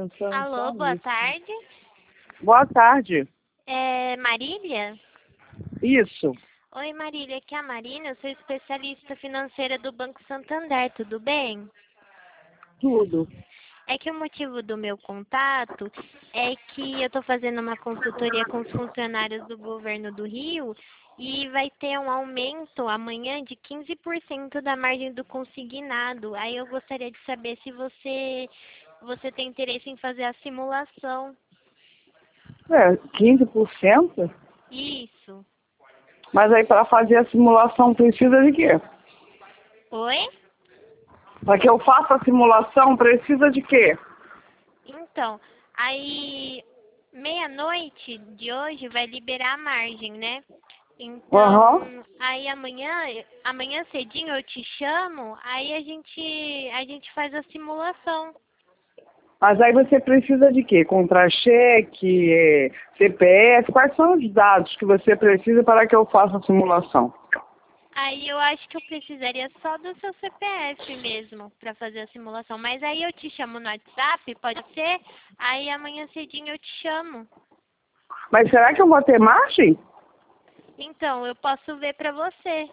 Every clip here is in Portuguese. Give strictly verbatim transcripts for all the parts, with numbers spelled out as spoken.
pensando só Alô, boa nisso. tarde. Boa tarde. É Marília? Isso, Oi, Marília, aqui é a Marina, eu sou especialista financeira do Banco Santander, tudo bem? tudo. É que o motivo do meu contato é que eu estou fazendo uma consultoria com os funcionários do governo do Rio e vai ter um aumento amanhã de quinze por cento da margem do consignado. Aí eu gostaria de saber se você, você tem interesse em fazer a simulação. É, quinze por cento? Isso. Mas aí para fazer a simulação precisa de quê? Oi? Para que eu faça a simulação precisa de quê? Então, aí meia-noite de hoje vai liberar a margem, né? Aham. Então, aí amanhã, amanhã cedinho eu te chamo, aí a gente, a gente faz a simulação. Mas aí você precisa de quê? Contra-cheque, é, C P F, quais são os dados que você precisa para que eu faça a simulação? Aí eu acho que eu precisaria só do seu C P F mesmo para fazer a simulação. Mas aí eu te chamo no WhatsApp, pode ser? Aí amanhã cedinho eu te chamo. Mas será que eu vou ter margem? Então, eu posso ver para você.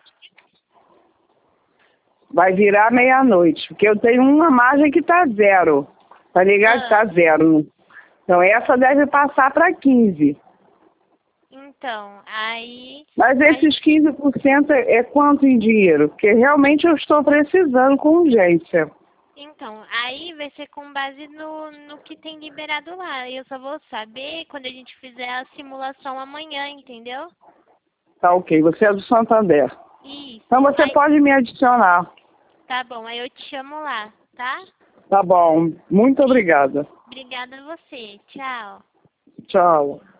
Vai virar meia-noite, porque eu tenho uma margem que está zero. Para ligar está Ah, zero. Então essa deve passar para quinze. então, aí, Mas aí esses quinze por cento é é quanto em dinheiro? Porque realmente eu estou precisando com urgência. Então, aí vai ser com base no, no que tem liberado lá. Eu só vou saber quando a gente fizer a simulação amanhã, entendeu? Tá ok, você é do Santander. Então Isso. você Aí, pode me adicionar. tá bom, aí eu te chamo lá, tá? Tá bom, muito Bri- obrigada. Obrigada a você. Tchau. Tchau.